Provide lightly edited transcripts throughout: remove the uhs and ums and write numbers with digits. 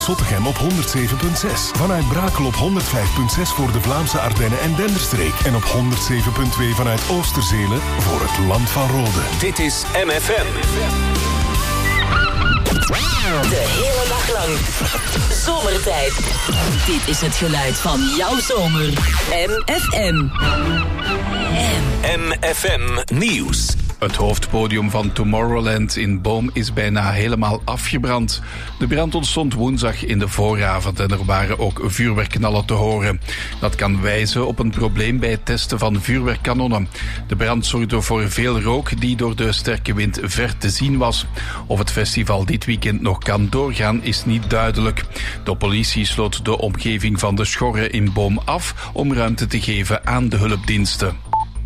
Zottegem op 107.6. Vanuit Brakel op 105.6 voor de Vlaamse Ardennen en Denderstreek. En op 107.2 vanuit Oosterzelen voor het Land van Rode. Dit is MFM. De hele dag lang. Zomertijd. Dit is het geluid van jouw zomer. MFM. MFM Nieuws. Het hoofdpodium van Tomorrowland in Boom is bijna helemaal afgebrand. De brand ontstond woensdag in de vooravond en er waren ook vuurwerkknallen te horen. Dat kan wijzen op een probleem bij het testen van vuurwerkkanonnen. De brand zorgde voor veel rook die door de sterke wind ver te zien was. Of het festival dit weekend nog kan doorgaan is niet duidelijk. De politie sloot de omgeving van de schorre in Boom af om ruimte te geven aan de hulpdiensten.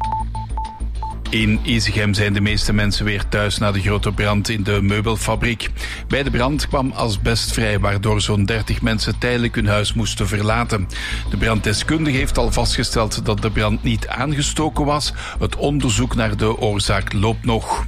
In Isegem zijn de meeste mensen weer thuis na de grote brand in de meubelfabriek. Bij de brand kwam asbest vrij, waardoor zo'n 30 mensen tijdelijk hun huis moesten verlaten. De branddeskundige heeft al vastgesteld dat de brand niet aangestoken was. Het onderzoek naar de oorzaak loopt nog.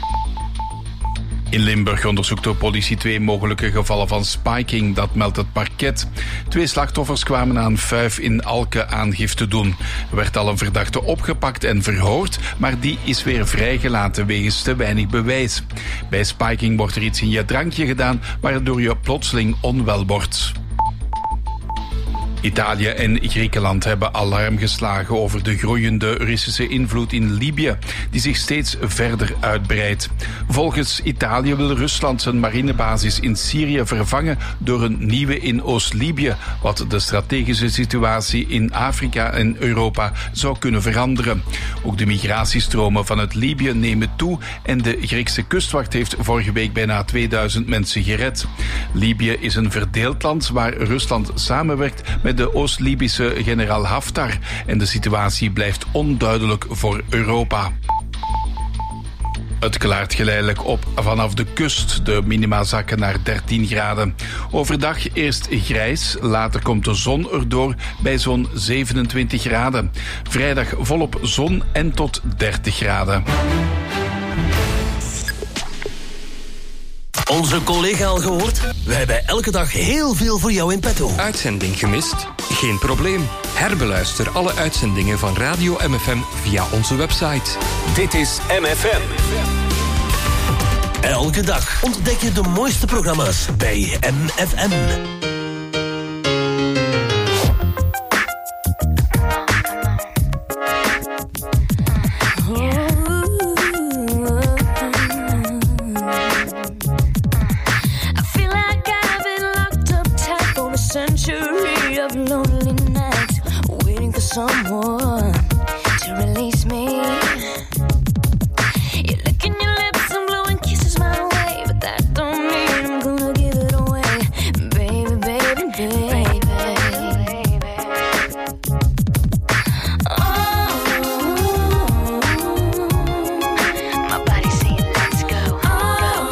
In Limburg onderzoekt de politie 2 mogelijke gevallen van spiking, dat meldt het parket. 2 slachtoffers kwamen aan Fuif in Alke aangifte doen. Er werd al een verdachte opgepakt en verhoord, maar die is weer vrijgelaten wegens te weinig bewijs. Bij spiking wordt er iets in je drankje gedaan, waardoor je plotseling onwel wordt. Italië en Griekenland hebben alarm geslagen over de groeiende Russische invloed in Libië, die zich steeds verder uitbreidt. Volgens Italië wil Rusland zijn marinebasis in Syrië vervangen door een nieuwe in Oost-Libië, wat de strategische situatie in Afrika en Europa zou kunnen veranderen. Ook de migratiestromen vanuit Libië nemen toe en de Griekse kustwacht heeft vorige week bijna 2000 mensen gered. Libië is een verdeeld land waar Rusland samenwerkt met de Oost-Libische generaal Haftar en de situatie blijft onduidelijk voor Europa. Het klaart geleidelijk op vanaf de kust. De minima zakken naar 13 graden. Overdag eerst grijs, later komt de zon erdoor bij zo'n 27 graden. Vrijdag volop zon en tot 30 graden. Onze collega al gehoord? We hebben elke dag heel veel voor jou in petto. Uitzending gemist? Geen probleem. Herbeluister alle uitzendingen van Radio MFM via onze website. Dit is MFM. Elke dag ontdek je de mooiste programma's bij MFM. Someone to release me. You're licking your lips and blowing kisses my way, but that don't mean I'm gonna give it away, baby, baby, baby. Oh, my body's saying let's go. Oh,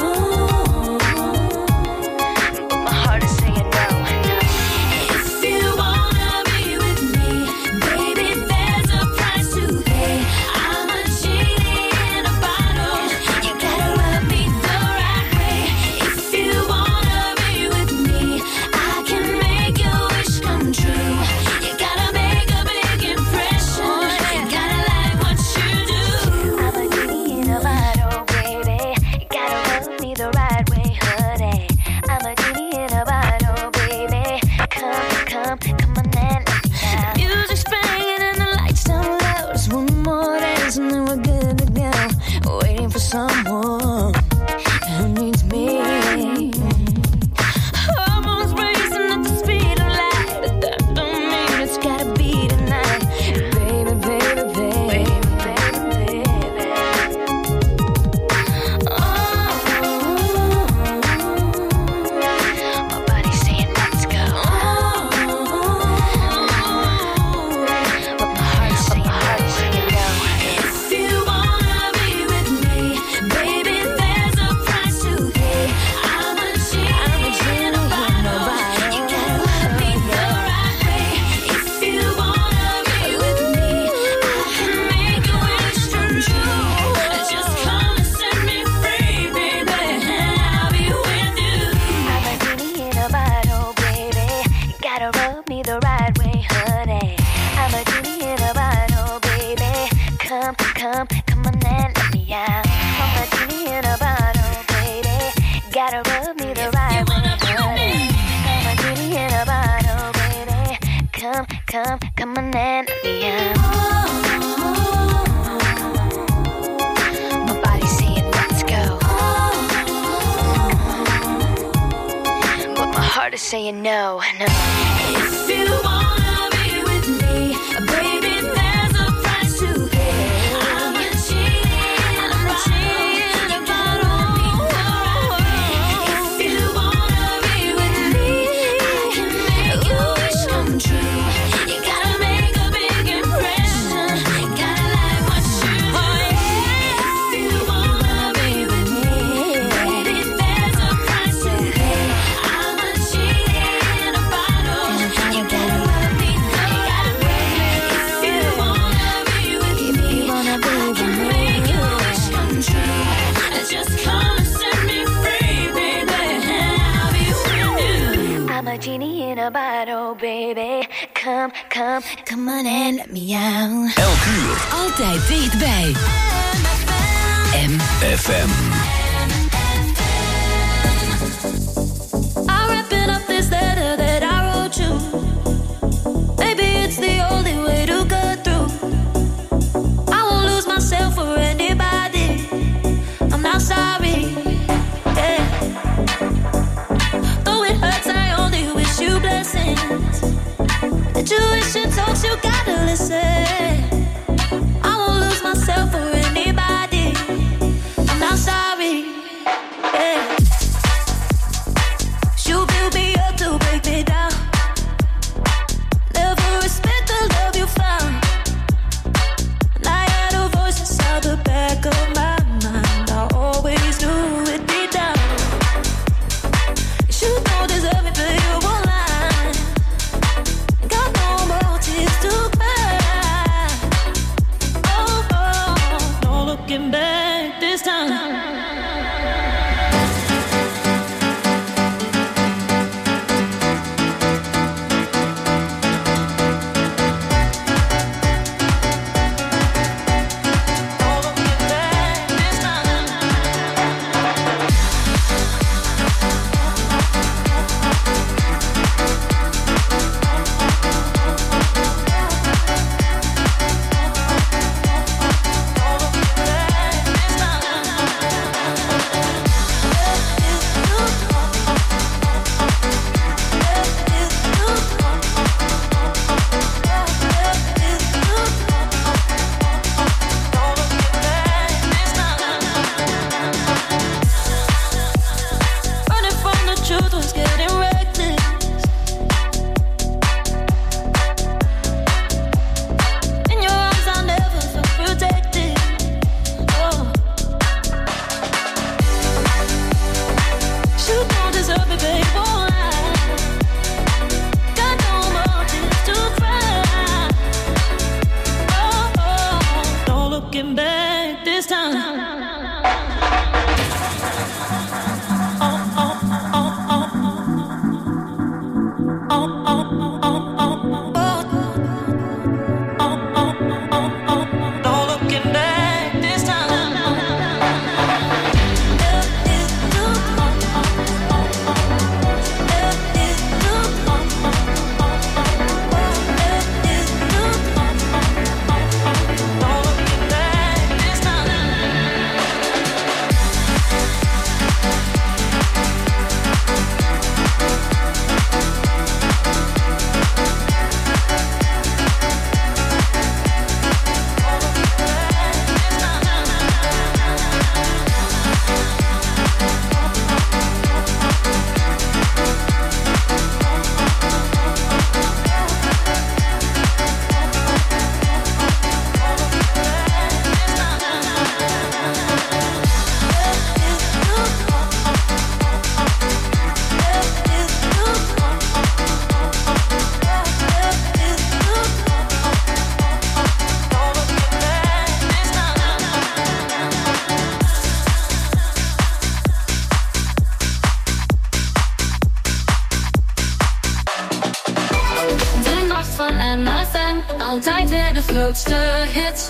but my heart is saying no. If you wanna be with me, baby, there's a price to pay. I'm a genie in a bottle. You gotta love me the right way. If you wanna be with me, I can make your wish come true. You gotta make a big impression. You gotta like what you do. I'm a genie in a bottle, baby. You gotta love me the right way, honey. I'm a genie in a bottle, baby. Come on and let me out. Music's playing and the lights down low. Just one more dance and then we're good to go. Waiting for someone who needs me. Hormones racing at the speed of light, but that don't mean it's gotta be tonight. Baby, baby, baby, baby, baby. Oh, my body's saying let's go. Oh, Gotta rub me the right way, honey. I'm a genie in a bottle, baby. Come, come, come on and let me out. I'm a genie in a bottle, baby. Gotta rub me the right way, honey. I'm a genie in a bottle, baby. Come, come, come on and let me out. My body's saying let's go, but my heart is saying no, no. If you wanna be with me, baby, there's a price to pay. I'm a genie in a bottle. If you wanna be with me, I can make your wish come true. You gotta make a big impression. Gotta like what you do. If you wanna be with me, baby, there's a price to pay. I'm a genie in a bottle. You gotta let me know. If you wanna be with me, I can make your wish come true. Just come and set me free, baby. I'll be with you. I'm a genie in a bottle, baby. Come, come, come on and let me out. Elk uur. Altijd dichtbij. FM. I'm wrapping up this letter that I wrote you. Maybe it's the only way to go through. I won't lose myself for anybody. I'm not sorry. Yeah. Though it hurts, I only wish you blessings. The tuition talks, you gotta listen. I won't lose myself for anybody. I'm not sorry. Yeah. You build me up to break me down. Never respect the love you found. And I had a voice inside the back of my mind. I always knew it'd be down. You don't deserve me, but you won't lie. Got no more tears to cry. fun en my fun. Altijd weer de grootste hits.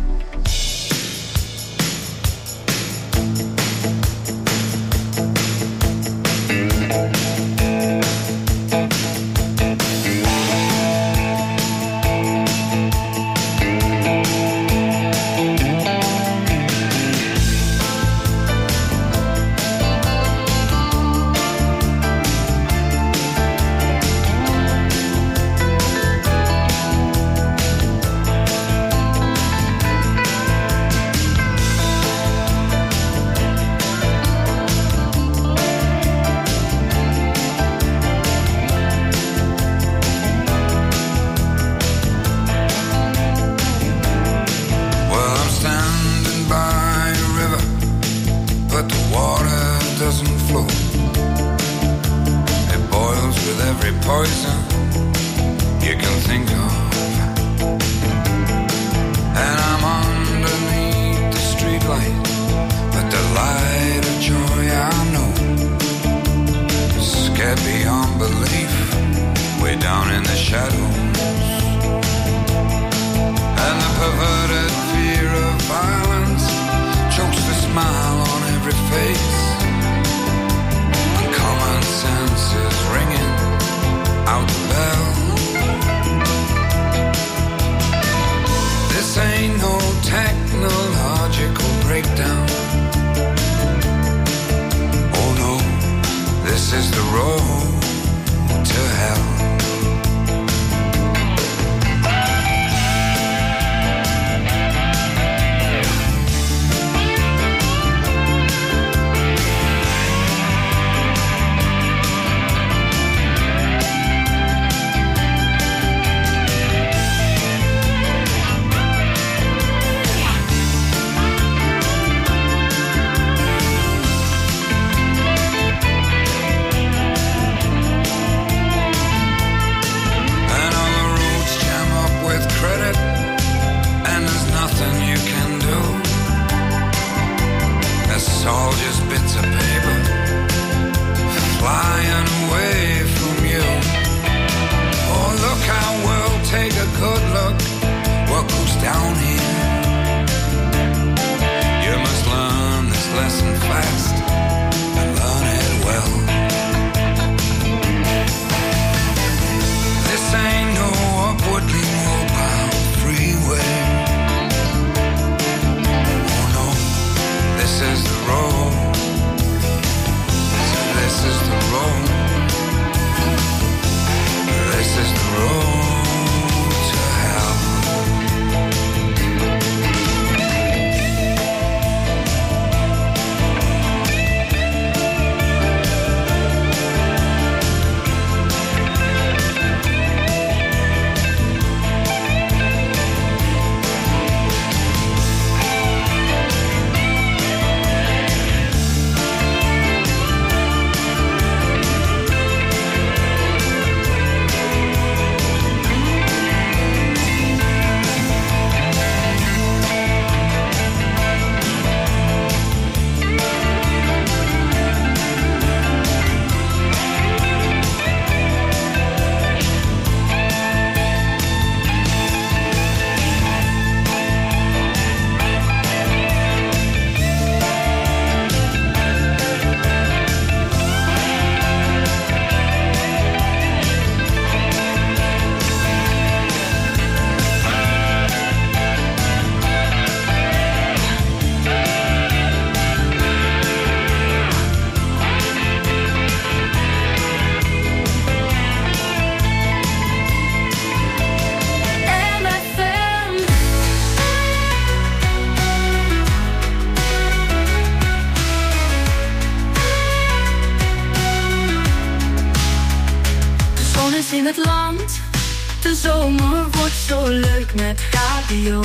in het land. De zomer wordt zo leuk met Radio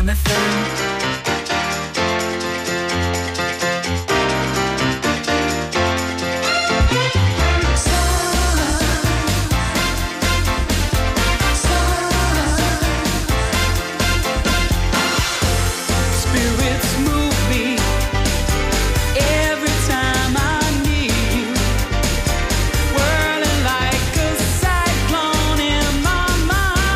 MFM. Whirling like a cyclone in my mind.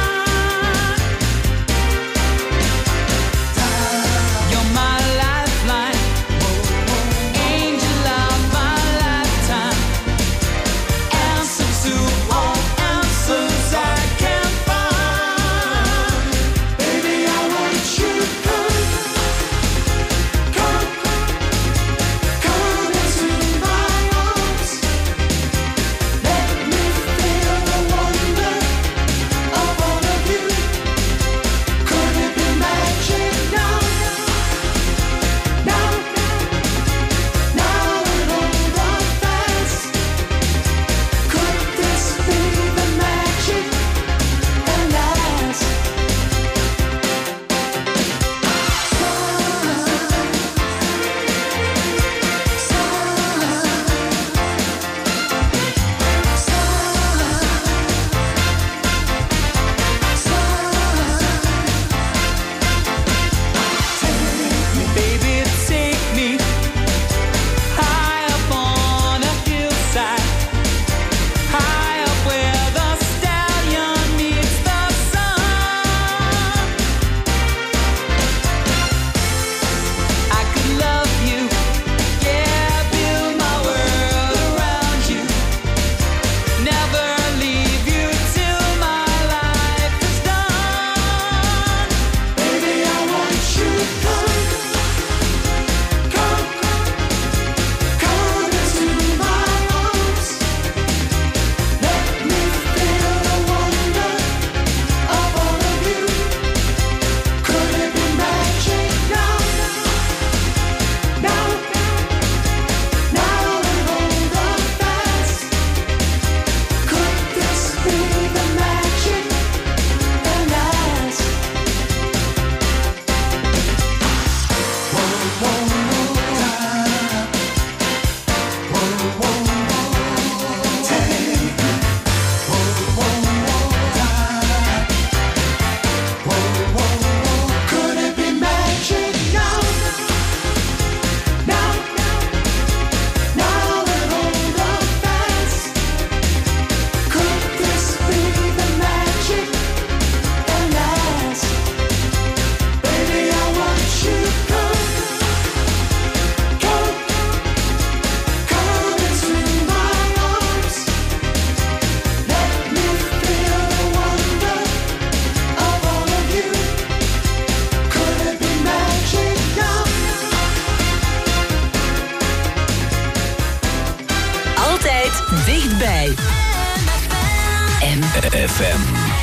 FM.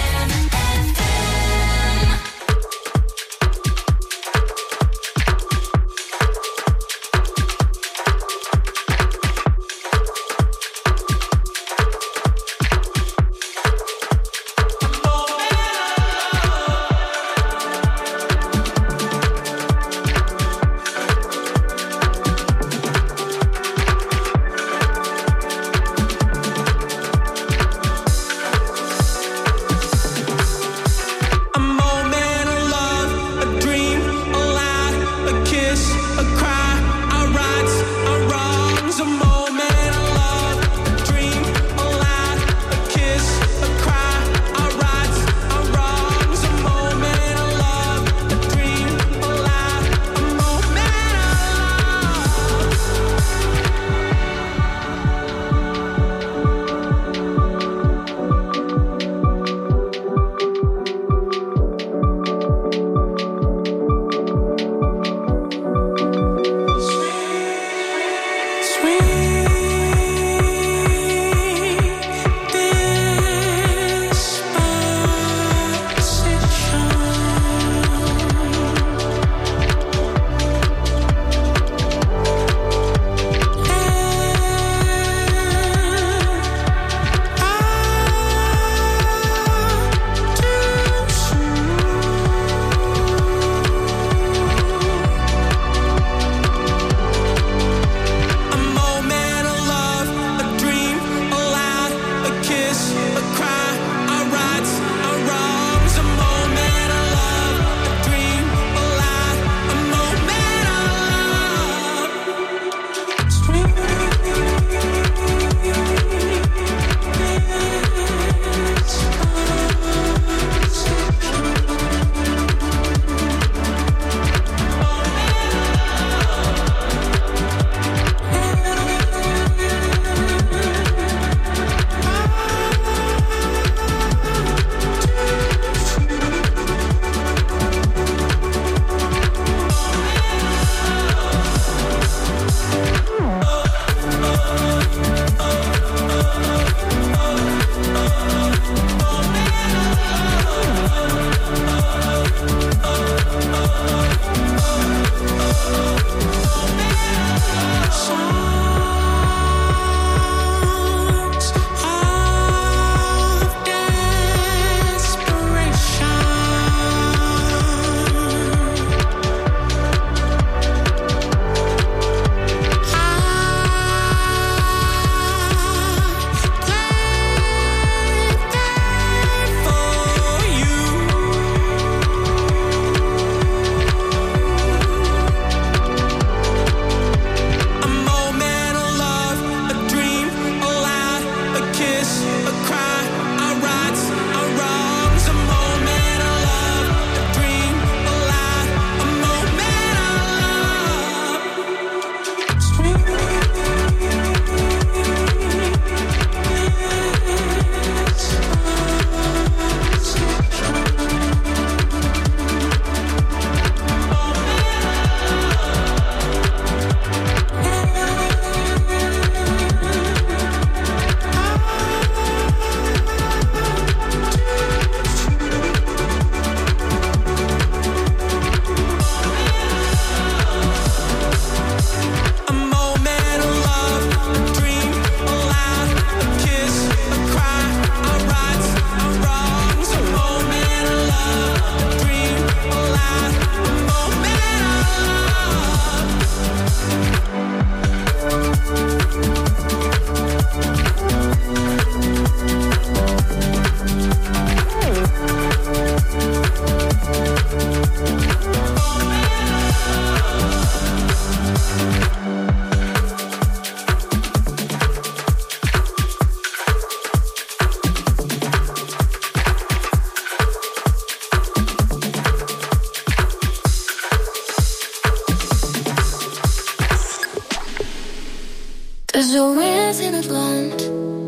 Er zo wind in het land.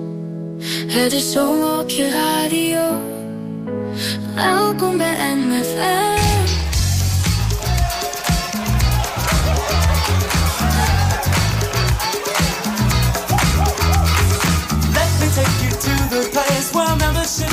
Het is zomer op je radio. Welkom bij MFM. Let me take you to the place where membership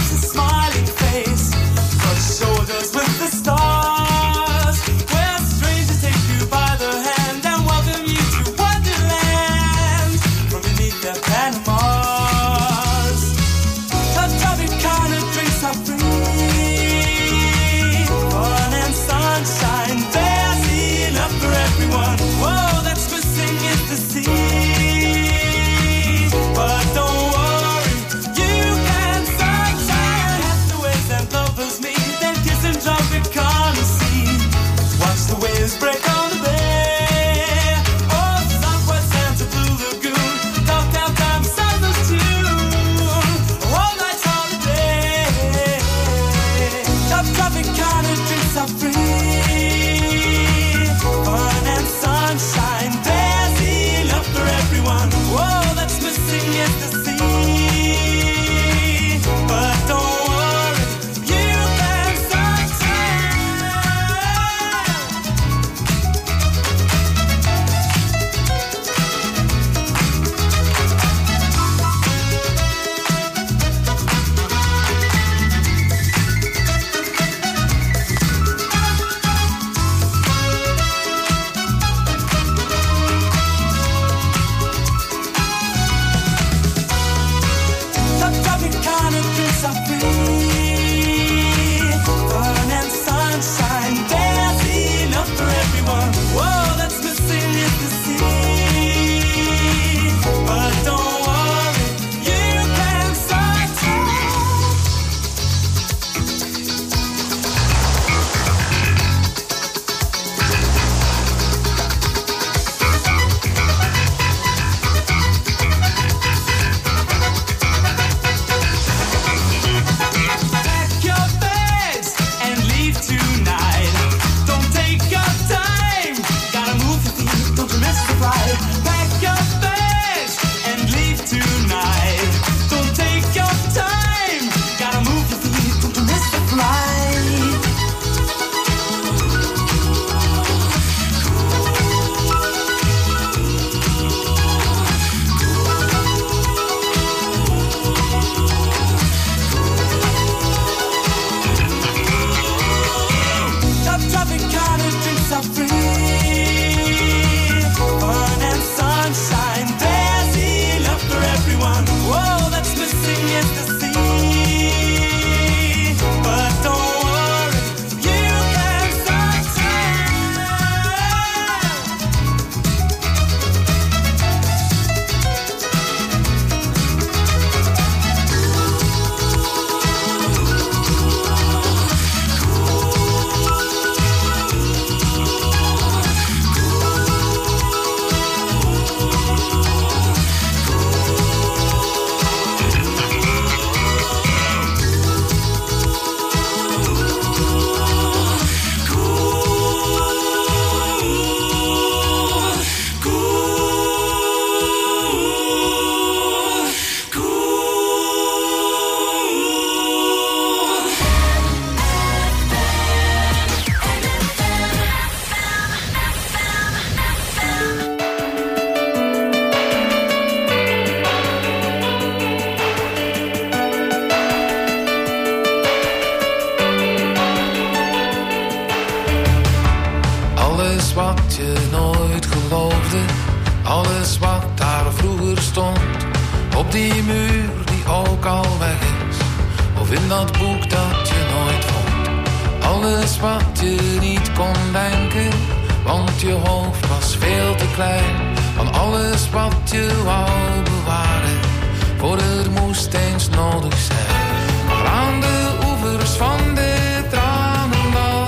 je nooit geloofde. Alles wat daar vroeger stond, op die muur die ook al weg is, of in dat boek dat je nooit vond. Alles wat je niet kon denken, want je hoofd was veel te klein. Van alles wat je wou bewaren, voor er moest eens nodig zijn. Maar aan de oevers van de Tranendal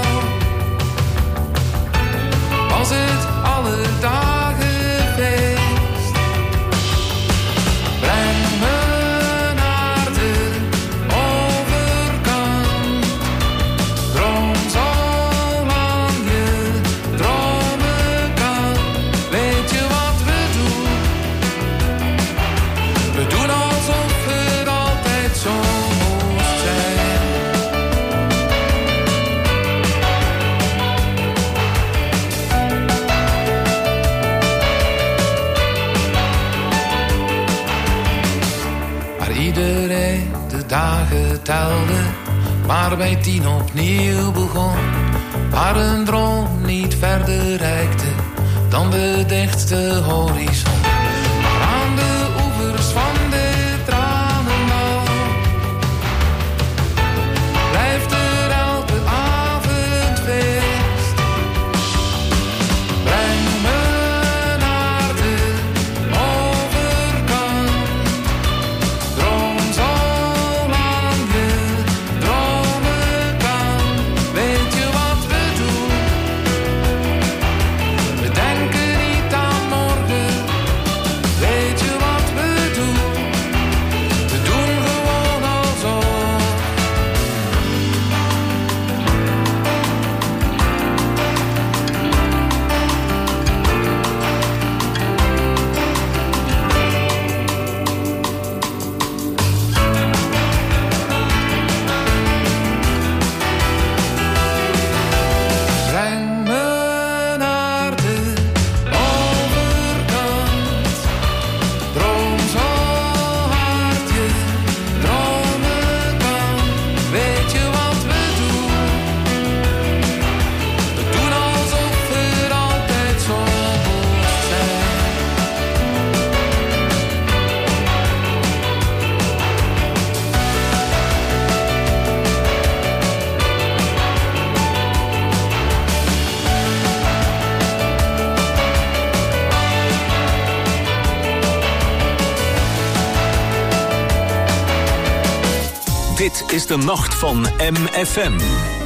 was het alle dagen feest. Breng me naar de overkant, droom zolang je dromen kan. Weet je wat we doen? We doen alsof het altijd zo moest zijn. Maar iedereen de dagen telde, waar bij 10 opnieuw begon. Waar een droom niet verder reikte dan de dichtste horizon. Maar aan de oevers van de Tranendal blijft er elke avond feest. Breng me naar de overkant, droom zolang je dromen kan. Weet je wat we doen? We denken niet aan morgen. Weet je wat we doen? We doen gewoon alsof. Breng me naar de overkant, droom zo hard je dromen kan. Weet je wat we doen? We doen alsof het altijd zo moest zijn. Dit is de nacht van MFM.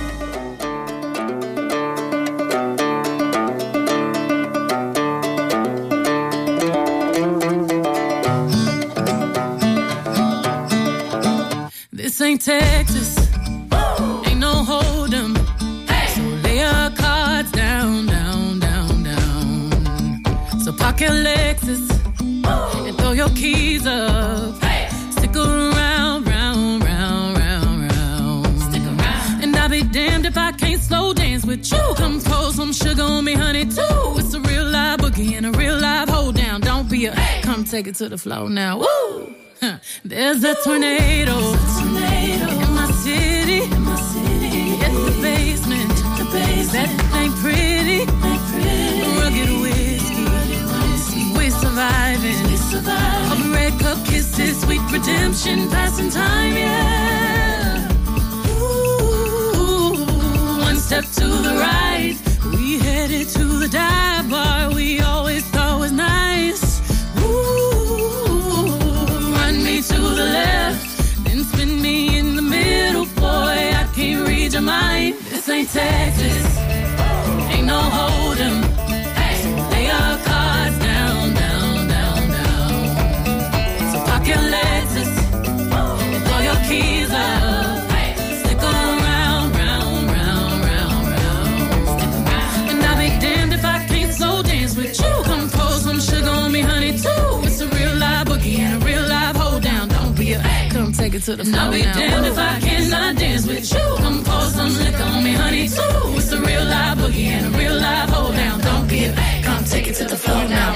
This ain't Texas, ain't no hold'em. So lay your cards down, down, down, down. So park your Lexus and throw your keys up. Stick around, round, round, round, round. Stick around. And I'll be damned if I can't slow dance with you. Come pour some sugar on me, honey, too. It's a real live boogie and a real live hold down. Don't be a come take it to the floor now. Woo! Huh. There's a tornado in my city. At the basement. That ain't pretty. Rugged whiskey. We're surviving. Of red cup kisses, sweet redemption, passing time, yeah. Ooh, one step to the right, we headed to the dive bar we always thought was nice. Ooh, run me to the left, then spin me in the middle, boy, I can't read your mind. This ain't Texas, ain't no hold'em. So lay your cards down, down, down, down. So park your Lexus and throw your keys up. Stick around, round, round, round, round. And I'll be damned if I can't slow dance with you. Come pour some sugar on me, honey, too. It's a real live boogie and a real live hold down. Don't be a come take it to the floor. I'll be damned if I cannot dance with you. Come pour some liquor on me, honey, too. It's a real live boogie and a real live hold down. Don't be a come take it to the floor now.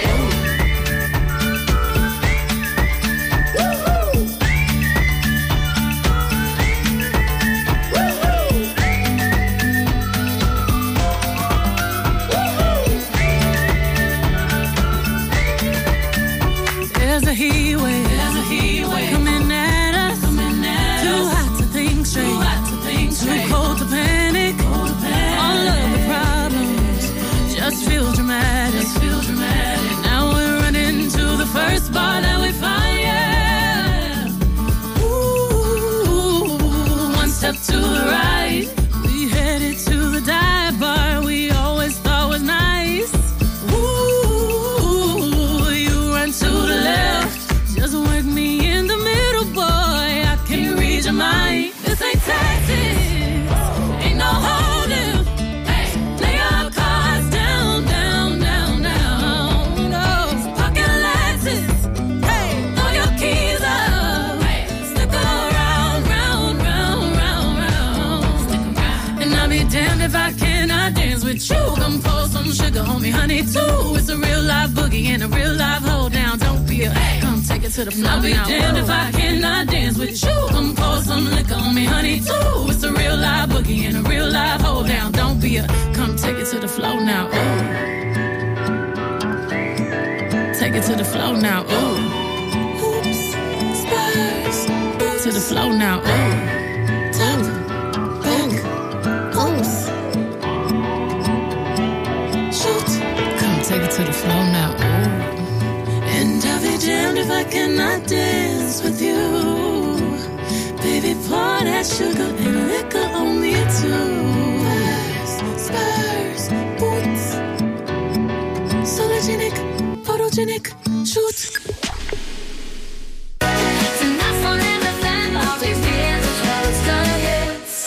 on me, honey, too. It's a real live boogie and a real live hold down. Don't be a come take it to the floor. I'll be damned if I cannot dance with you. Come pour some liquor on me, honey, too. It's a real live boogie and a real live hold down. Don't be a come take it to the floor now. Ooh. Take it to the floor now. Ooh. Hoops, spurs, to the floor now. Ooh. Top, back, oops. Shoot. Come take it to the floor now. Ooh. And I'll be damned if I cannot dance with you. Baby, pour that sugar and liquor on me too. Spurs, boots, sologenic, photogenic, shoot. Tonight on MFM, I'll be real as well as gonna hits.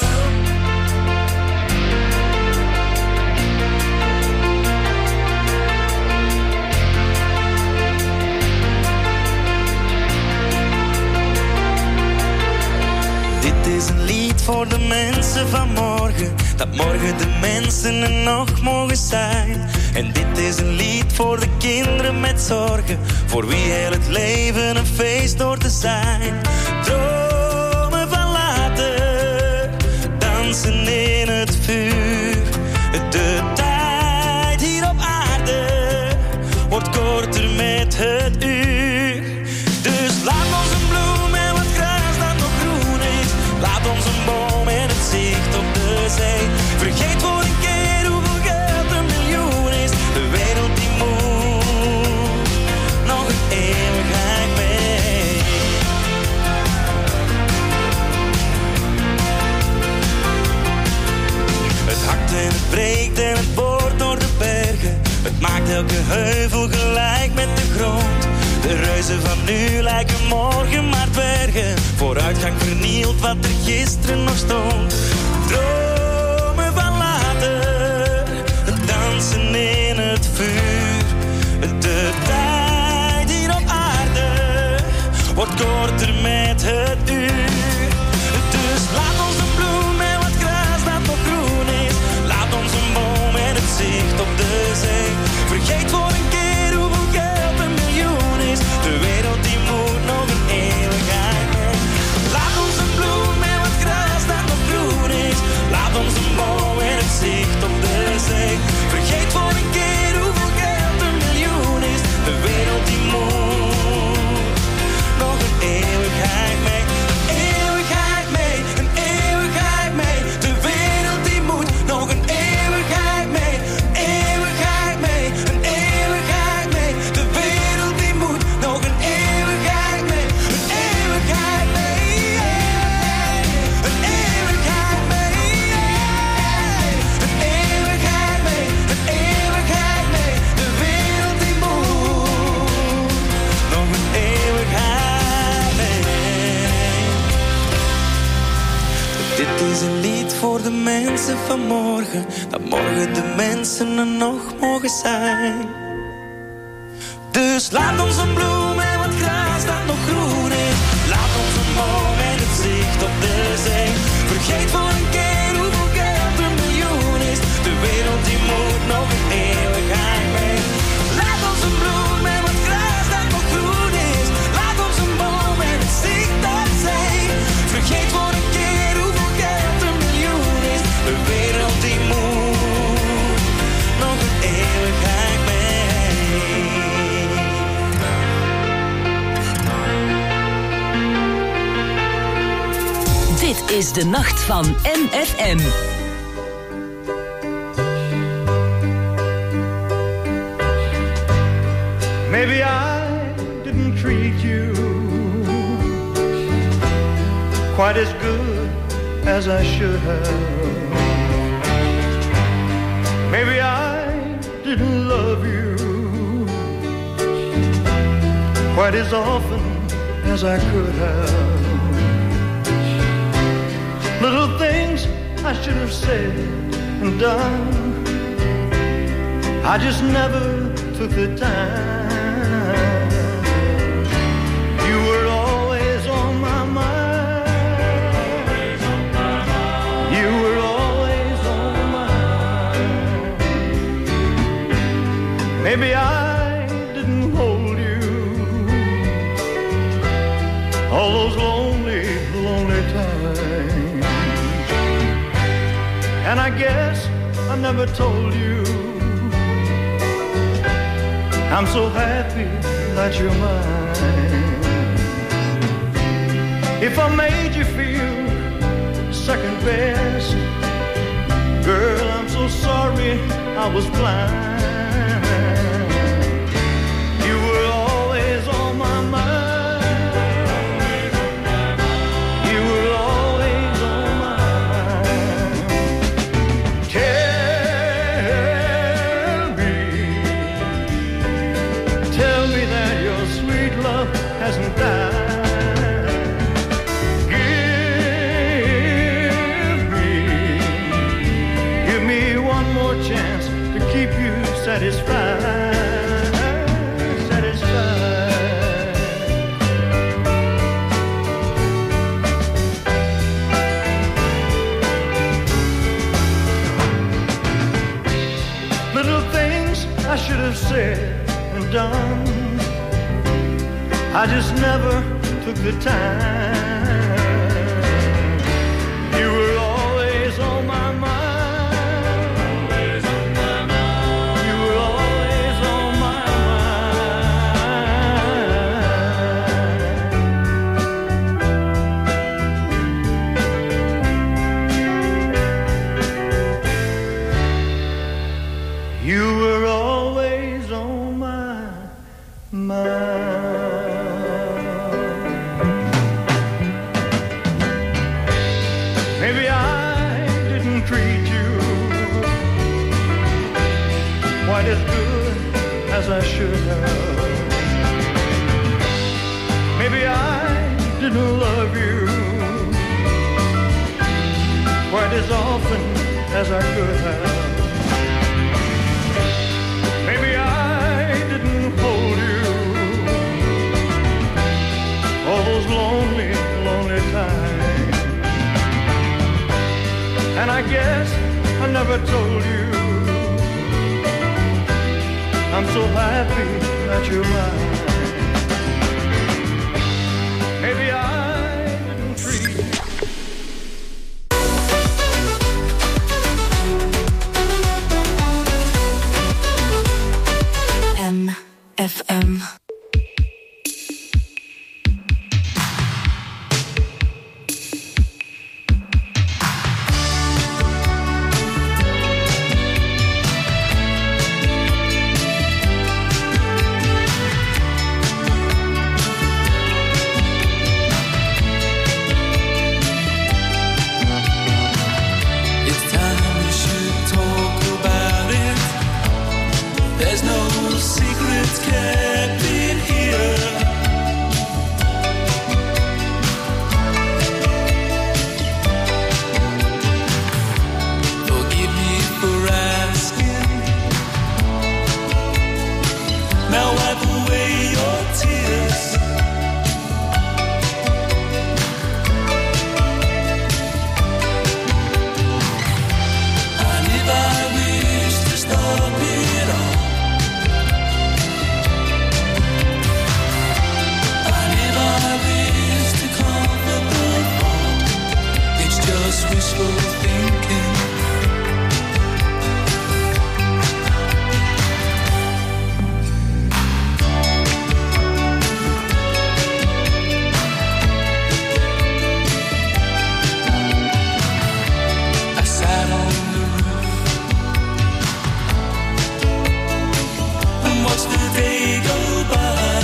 Dit is een lied voor de mensen van morgen, dat morgen de mensen er nog mogen zijn. En dit is een lied voor de kinderen met zorgen, voor wie heel het leven een feest door te zijn. Dromen van later, dansen in het vuur. De tijd hier op aarde wordt korter met het uur. Dus laat ons een bloem en wat gras dat nog groen is. Laat ons een boom en het zicht op de zee. Vergeet voor een keer hoeveel geld een miljoen is. De wereld die moet nog een eeuwigheid mee. Het hakt en het breekt en het boort door de bergen. Het maakt elke heuvel gelijk met de grond. De reuzen van nu lijken morgen maar dwergen. Vooruitgang vernielt wat er gisteren nog stond. Dromen van later, dansen in het vuur. De tijd hier op aarde wordt korter met het uur. Dus laat ons een bloem en wat gras dat nog groen is. Laat ons een boom en het zicht op de zee. Vergeet voor een keer hoeveel geld een miljoen is. De wereld die moet nog een eeuwigheid mee. Laat ons een bloem en wat gras dat nog groen is. Laat ons een boom en het zicht op de zee. Vergeet voor een keer hoeveel geld een miljoen is. De wereld die moet nog een eeuwigheid mee. Een eeuwigheid mee, een eeuwigheid mee. De wereld die moet nog een eeuwigheid mee. Eeuwigheid mee, een eeuwigheid mee. De wereld die moet nog een eeuwigheid mee. Een eeuwigheid mee. Een eeuwigheid mee. Een eeuwigheid mee. Een eeuwigheid mee. De wereld die moet nog een eeuwigheid mee. Dit is een lied voor de mensen van morgen, dat morgen de mensen er nog mogen zijn. Dus laat ons een bloem en wat gras dat nog groen is. Laat ons een boom en het zicht op de zee. Vergeet voor een keer hoeveel geld een miljoen is. De wereld die moet nog een eeuwigheid mee. Laat ons een bloem en wat gras dat nog groen is. Laat ons een boom en het zicht op zee. Vergeet voor een keer hoeveel geld een miljoen is. De wereld die moet nog een eeuwigheid mee. Dit is de nacht van MFM. Maybe I didn't treat you quite as good as I should have. Maybe I didn't love you quite as often as I could have. Little things I should have said and done, I just never took the time. You were always on my mind. You were always on my mind. And I guess I never told you I'm so happy that you're mine. If I made you feel second best, girl, I'm so sorry I was blind. You were always on my mind. You were always on my mind. Tell me that your sweet love hasn't died. Give me one more chance to keep you satisfied. Little things I should have said and done, I just never took the time. You were always on my mind. Always on my mind. You were always on my mind. You were always on my mind. Maybe I didn't treat you quite as good as I should have. Maybe I didn't love you quite as often as I could have. Maybe I didn't hold you all those lonely, lonely times. And I guess I never told you I'm so happy that you're mine. Maybe I didn't treat you. FM. It's time we should talk about it. There's no secrets kept in here. Forgive me for asking. Now wipe away your tears. And if I wish to stop it all, and if I wish to comfort the fall, it's just wishful thinking. I sat on the roof and watched the day go by.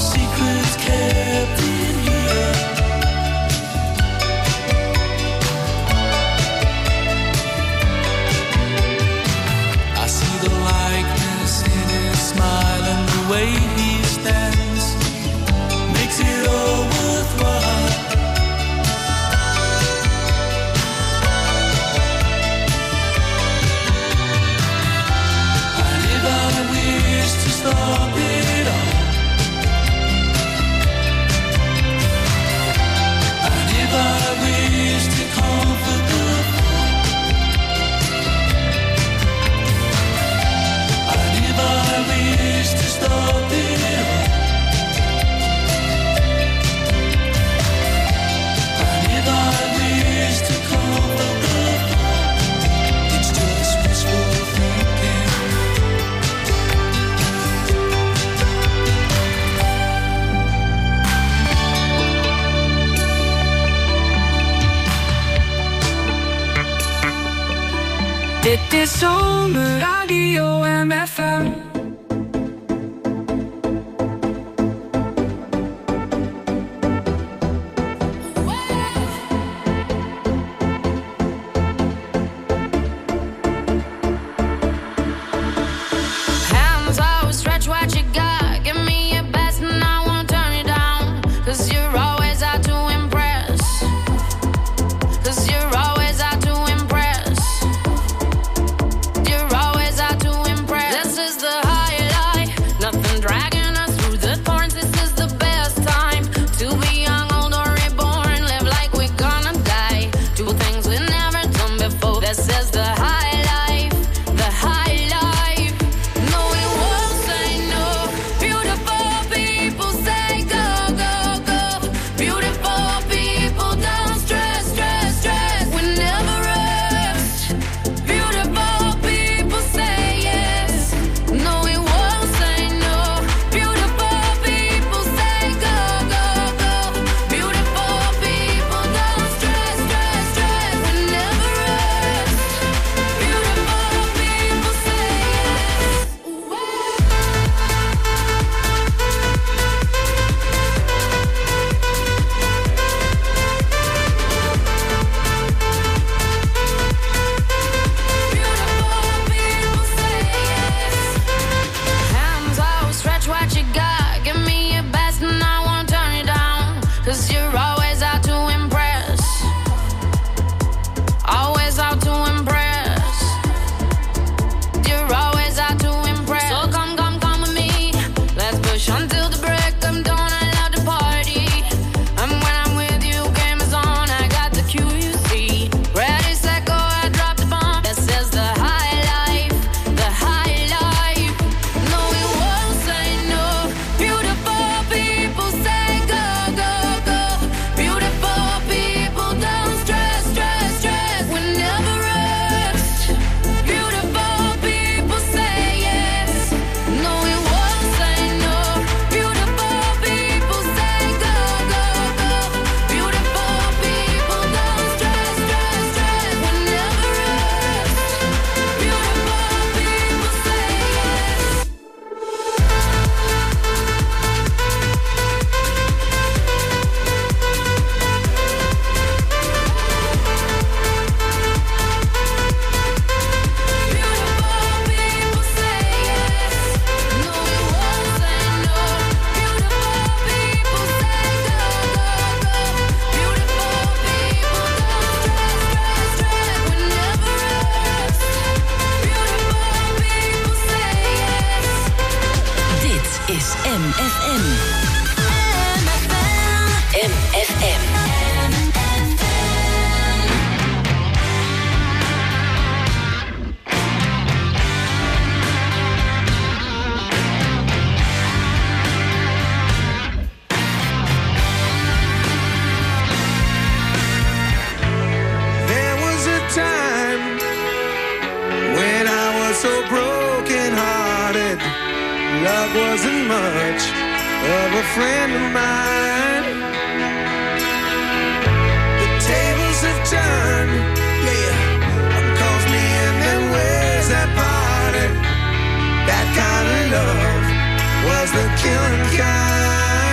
secrets kept in here. I see the likeness in his smile and the way he stands makes it all worthwhile. And if I wish to stop it all, and if I wish to comfort the poor, and if I wish to stop it all, and if I wish to comfort the poor, it's just wishful thinking. Dit is Zomerradio MFM. Hands out, stretch what you got. Give me your best and I won't turn it down. 'Cause you're always out to impress. 'Cause you're always out to impress. You're always out to impress. This is the highlight. Nothing dragging us through the thorns. This is the best time to be young, old, or reborn. Live like we're gonna die. Do things we've never done before. This is the high life. The high life. No, we won't say no. Beautiful people say go, go, go. Beautiful people don't stress, stress, stress. We never rest. Beautiful people say yes. No, we won't say no. Beautiful people say go, go, go. Beautiful people don't stress, stress, stress. We never rest. Beautiful people say yes. Hands out, stretch what you got. Give me your best and I won't turn it down. 'Cause you're always out to impress. Always out to impress. You're always out to impress. So come, come, come with me. Let's push until the break of dawn. I love to party. And when I'm with you, game is on. I got the cue, you see. Ready, set, go, I drop the bomb. This is the high life. The high life. No, we won't say no. Beautiful people say go, go, go. Beautiful people don't stress, stress, stress. We never rest. Beautiful people say yes. No, we won't say no. Beautiful people say go, go, go. Beautiful people don't stress, stress, stress. We never rest. Beautiful people say yes. Dit is MFM. MFM. There was a time when I was so broken hearted. Love wasn't much of a friend of mine. The tables have turned, yeah. Calls me in their ways that parted. That kind of love was the killing kind.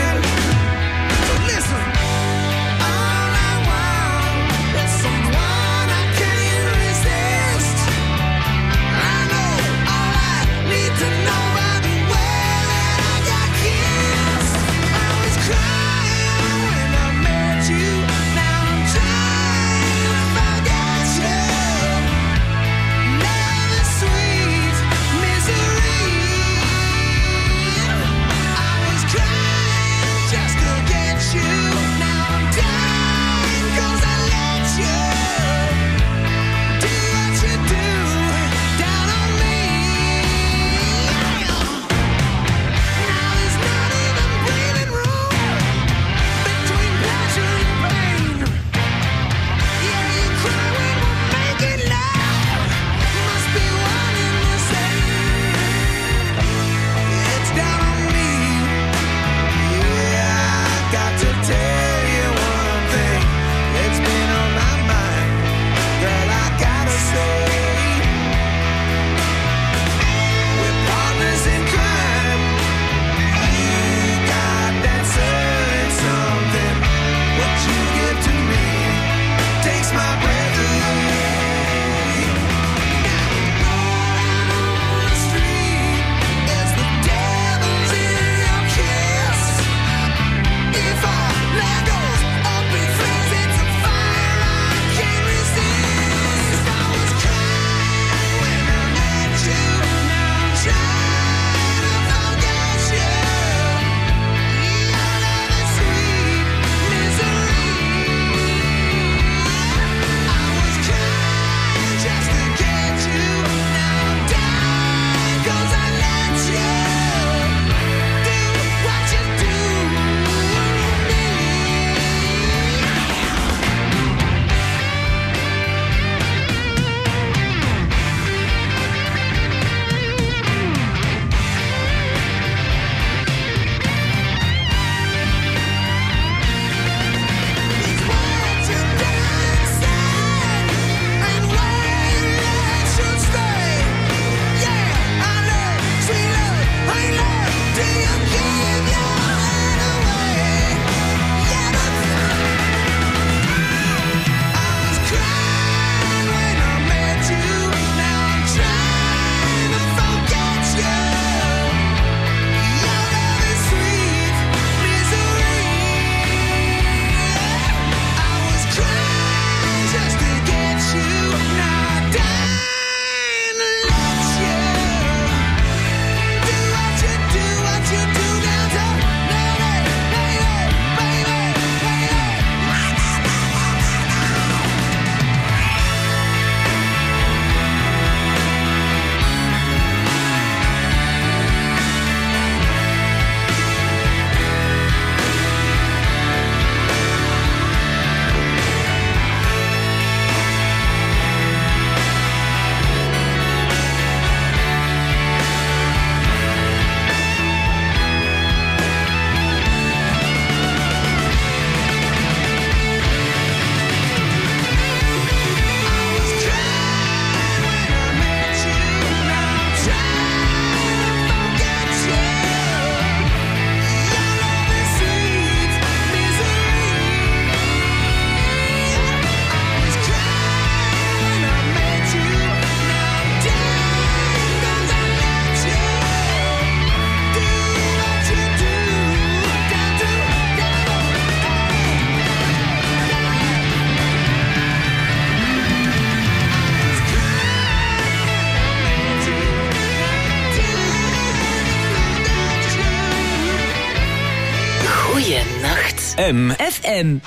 Goeienacht. FM.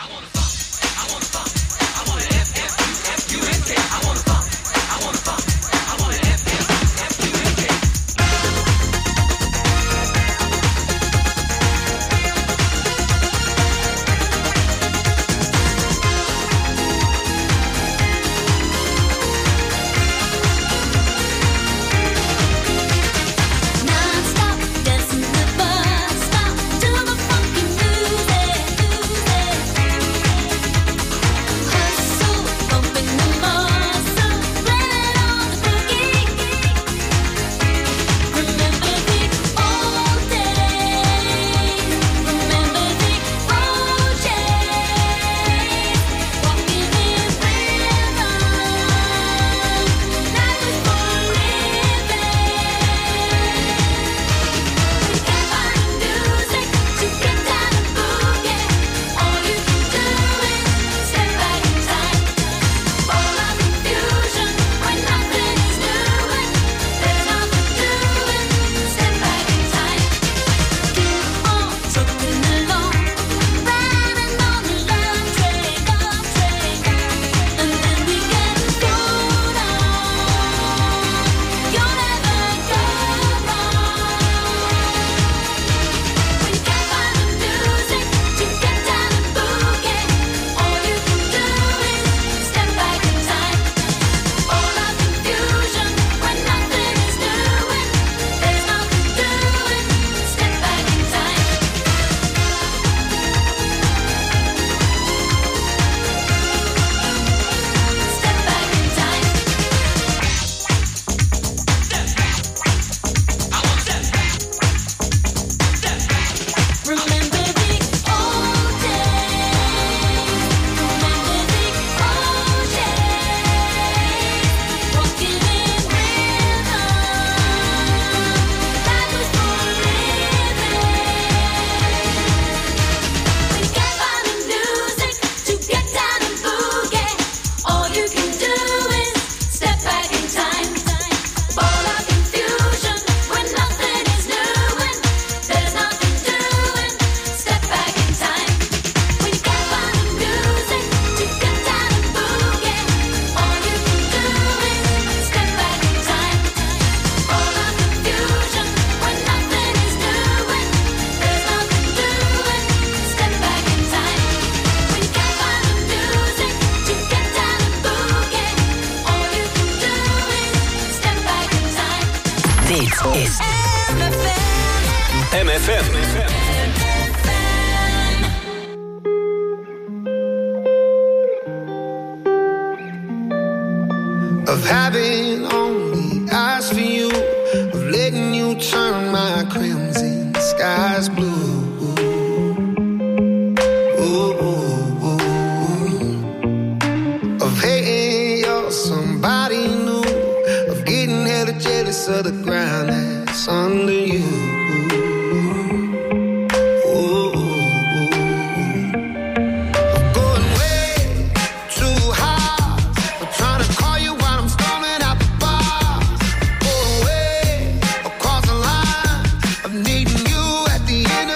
is MFM. Of having only eyes for you, of letting you turn my crimson skies blue. Ooh, ooh, ooh. Of hating you're somebody new, of getting hella jealous of the ground that's under you. Needing you at the end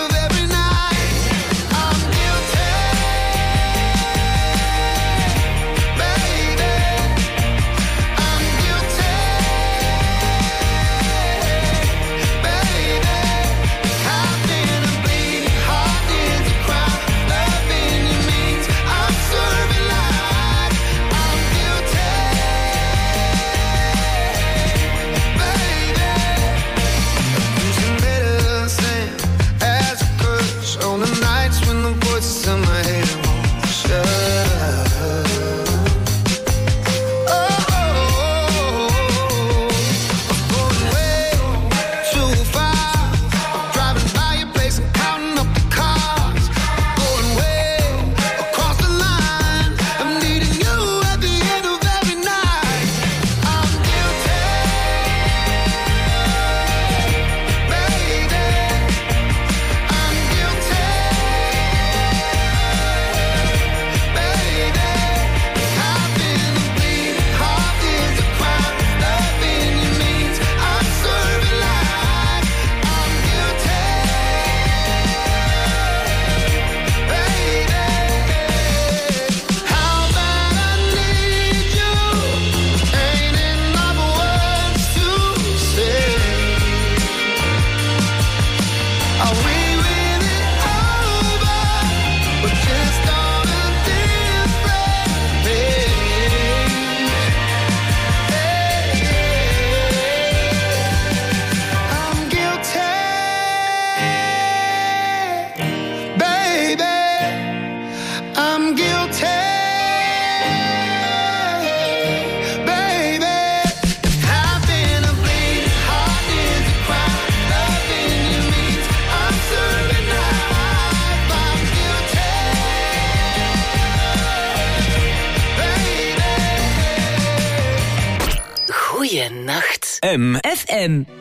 FM.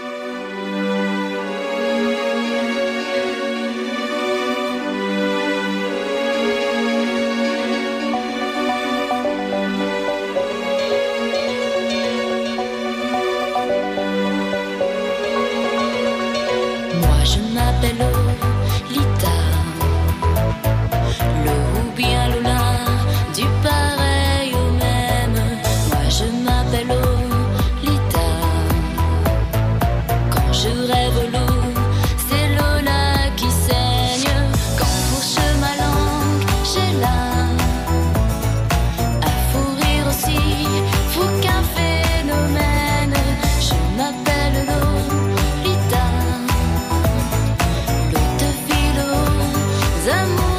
Moi je m'appelle Lolita, le ou bien Lola, du pareil au même. Moi je m'appelle Lolita, quand je rêve l'eau, c'est Lola qui saigne. Quand fourche ma langue, j'ai là un fou rire aussi, fou qu'un phénomène. Je m'appelle Lolita, l'eau de philo, amour.